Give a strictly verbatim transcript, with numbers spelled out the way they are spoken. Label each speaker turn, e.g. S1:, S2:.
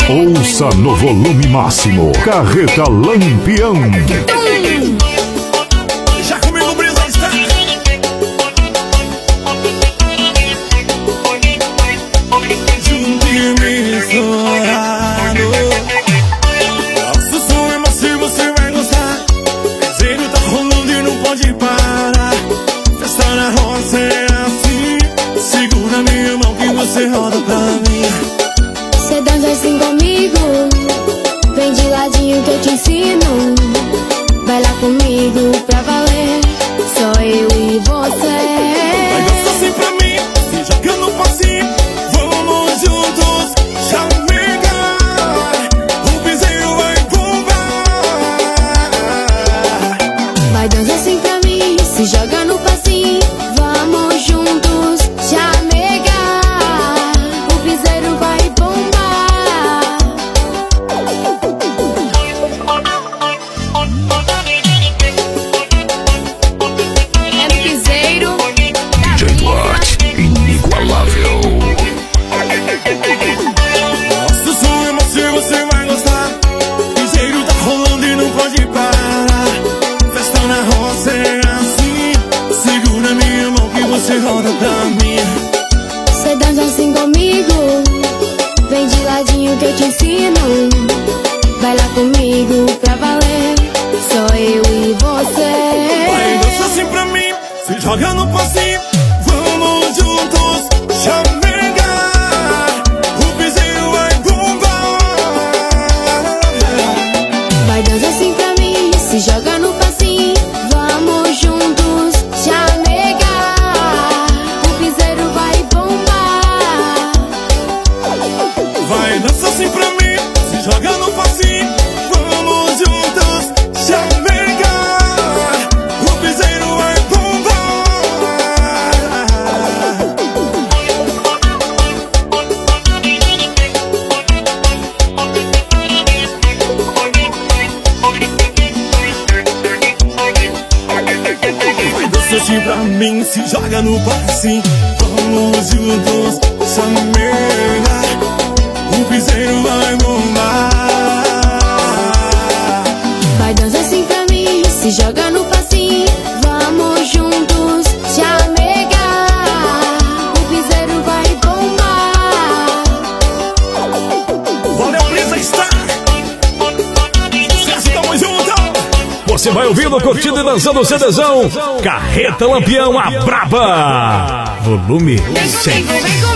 S1: Ouça no volume máximo. Carreta Lampião.
S2: Já comigo, Brisa está. Junto e misturado. Nosso som é macio, você vai gostar. Desejo tá rolando e não pode parar. Festa na roça é assim. Segura minha mão que você roda pra mim.
S3: Cê dança assim comigo, vem de ladinho que eu te ensino. Vai lá comigo pra valer, só eu e você.
S2: Vai dançar assim pra mim, se joga no passinho. Vamos juntos, chamegar. O piseiro vai bombar.
S3: Vai dançar assim pra mim, se joga no passinho. Vamos juntos, chamegar. O piseiro vai bombar. É no piseiro
S1: D J Duarte, inigualável.
S2: Nosso som é macio, você vai gostar. Piseiro tá rolando e não pode parar. Festa na roça é assim. Segura minha mão que você roda pra mim.
S3: Cê dança assim comigo, vem de ladinho que eu te ensino. Vai lá comigo pra valer, só eu e você.
S2: Vai dançar assim pra mim, se joga no passinho. Vamos juntos, chamegar. O piseiro vai bombar.
S3: Vai dançar assim pra mim, se joga no passinho. Vamos juntos, chamegar. O piseiro vai bombar.
S2: Vai dançar assim pra mim, se joga no passinho. Vamos juntos, chamegar. O piseiro vai bombar. Vai dançar assim pra mim, se joga no passinho. Vamos juntos, chamegar. O piseiro vai bombar.
S3: Vai dançar assim pra mim, se joga no passinho. Vamos juntos, chamegar. O piseiro vai bombar.
S2: Valeu, Brisa está. Sucesso, tamo junto.
S4: Você vai ouvindo, curtindo e dançando o CDzão Carreta Lampião, a braba. Volume
S3: Vem
S4: cem.
S3: comigo, vem comigo.